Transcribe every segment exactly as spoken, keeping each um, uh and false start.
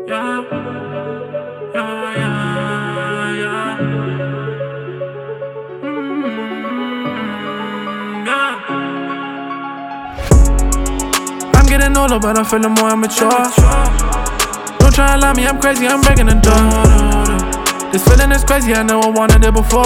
Yeah, yeah, yeah, yeah. Mm, yeah. I'm getting older, but I'm feeling more immature. Don't try and lie me, I'm crazy, I'm breaking the door. This feeling is crazy, I never wanted it before.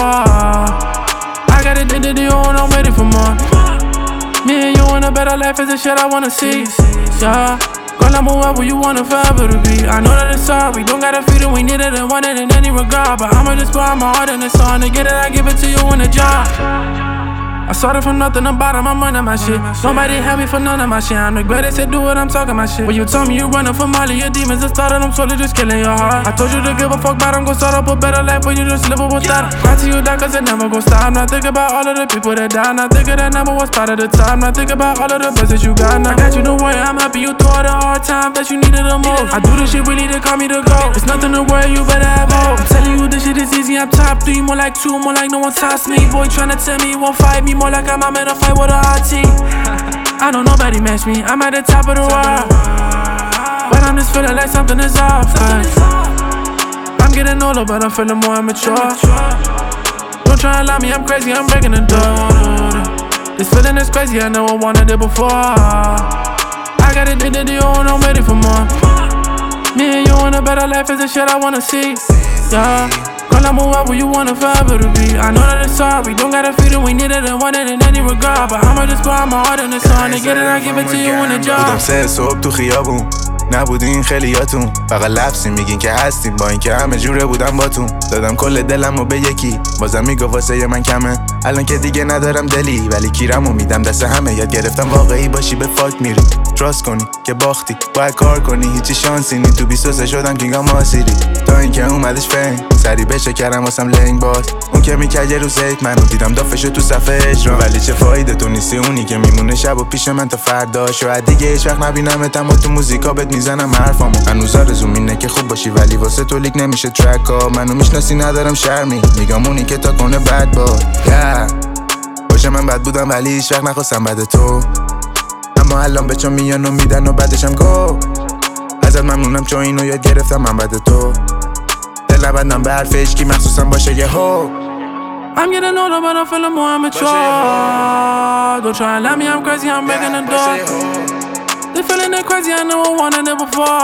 I got it, did it, you and I'm ready for more. Me and you in a better life is the shit I wanna see. Yeah. Girl, I'm whoever you want it forever to be. I know that it's hard, we don't gotta feel it, we need it and want it in any regard. But I'ma just pour my heart in the song. To get it, I give it to you in a jar. I started from nothing to bottom, I'm running my shit. Nobody had me for none of my shit. I'm the greatest to do it, I'm talking my shit. When you told me you running from all of your demons, it started, I'm slowly just killing your heart. I told you to give a fuck about them, go start up a better life, but you just live it without it. Cry to you, that cause it never gon' stop. Not think about all of the people that died. Not think of that number one spot at the time. Not think about all of the best that you got. Now I got you to worry, I'm happy you through all the hard times that you needed the most. I do this shit really to call me to go. It's nothing to worry, you better have hope. I'm telling you this shit is easy, I'm top three. More like two, more like no one tops me. Boy tryna tell me he won't fight me. More like I'm out in a fight with a hard team. I know nobody match me, I'm at the top of the world. But I'm just feeling like something is off. I'm getting older, but I'm feeling more immature. Don't try and lie me, I'm crazy, I'm breaking the door. This feeling is crazy, I never wanted it before. I got it, did it, you and I'm ready for more. Me and you in a better life is the shit I wanna see. Yeah. Girl, I'm whoever you want it forever to be. I know that it's hard, we don't gotta feel it, we need it and want it in any regard. But I'ma just pour my heart in the song. To get it, I give it to you in a jar. بودم سه صبح تو خیابون، نبودین خیلیاتون. فقط لفظی میگین که هستیم، با اینکه همه جوره بودم باتون. دادم کل دلمو به یکی، بازم میگو واسه من کمه. الان که دیگه ندارم دلی، ولی کیرمو میدم دست همه. یاد گرفتم واقعی باشی به فاک میری، تراست کنی که باختی، باید کار کنی، هیچی شانسی نی. تو بیست و سه شدم کینگا ماسیری، تا اینکه اومدش فین سری بشه کردم واسم لنگ باز. اون که میکرد یه روز زیت منو دیدم دافشه تو صفحه اجرام. ولی چه فایده تو نیستی اونی که میمونه شب و پیش من تا فردا. شاید دیگه هیچ وقت نبینمت، اما تو موزیکا بهت میزنم حرفامو. هنوز آرزوم اینه که خوب باشی، ولی واسه تو لیک نمیشه ترکا. منو میشناسی ندارم شرمی، میگم اونی که تا کنه بد باد. yeah. باشه من بد بودم ولی هیچ وقت نخواستم بد تو، اما الان به چون میان و میدن و بعدشم گو. ازت ممنونم چون اینو یاد گرفتم من بد تو. دل نبندم به حرف هیچکی مخصوصا باشه یه هو. I'm getting older, but I'm feeling more immature. Don't try and let me, I'm crazy, I'm breaking the door. This feeling is crazy, I never wanted it before.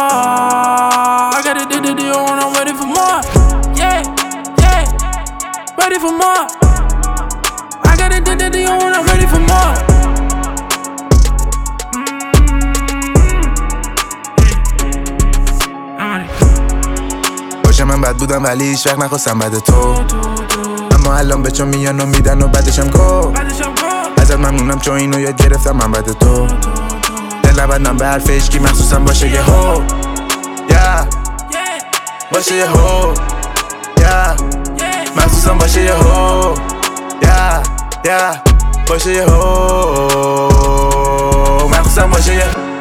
I got it, did it, you and I'm ready for more. Yeah, yeah, ready for more. I got it, did it, you and I'm ready for more. باشه من بد بودم ولی هیچ وقت نخواستم بد تو، اما الان به چون میان و میدن و بعدشم گو. ازت ممنونم چون اینو یاد گرفتم من بد تو. دل نبندم به حرف هیچکی مخصوصا باشه یه هو. yeah. باشه یه هو. yeah. مخصوصا باشه یه هو. yeah. yeah. باشه یه هو. مخصوصا باشه یه